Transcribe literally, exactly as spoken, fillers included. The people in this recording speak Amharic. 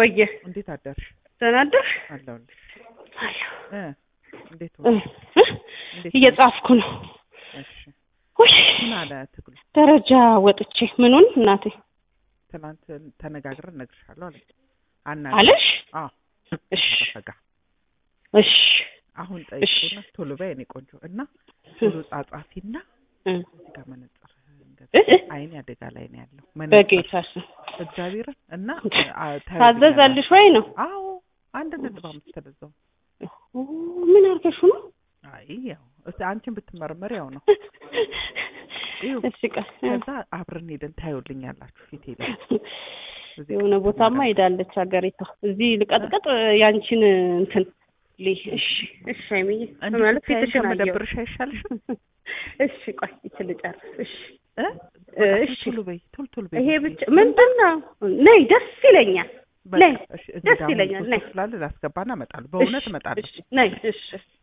ወየ እንዴት አደርሽ? ደህና አደርሽ? አለሁልሽ። አለሁ እ እንዴት ነው? እየጻፍኩ ነው። እሺ ውይ ምን አለ ትግሉ? ደረጃ ወጥቼ ምኑን እናቴ ትናንት ተነጋግረን እነግርሻለሁ አለኝ። አና አለሽ? አዎ እሺ ተፈጋ እሺ አሁን ጠይቁና ቶሎ በይ እኔ ቆንጆ እና ቶሎ ጻጻፊና እዚህ ጋር መነጽር አይኔ አደጋ ላይ ነው ያለው። በጌታስ እግዚአብሔር እና ታዘዛልሽ ወይ ነው? አዎ አንድ ነጥብ አምስት ተደዛው። ምን አርገሽ ነው? አይ ያው እሺ አንቺን ብትመረመር ያው ነው። እሺ ከዛ አብረን ሄደን ታዩልኛላችሁ ፊቴ ላይ የሆነ ቦታማ ሄዳለች ሀገሪቷ። እዚህ ልቀጥቀጥ ያንቺን እንትን ልሽ እሺ እሺ አይምዬ ማለት ፊትሽን መደብርሽ አይሻልሽም? እሺ ቆይ ይችል ጨርስ እሺ እሺ ቶሎ በይ ቶሎ ቶሎ በይ። ይሄ ብቻ ምንድነው? ነይ ደስ ይለኛል። ነይ ደስ ይለኛል። ነይ ስላለ ላስገባና እመጣለሁ። በእውነት እመጣለሁ። ነይ እሺ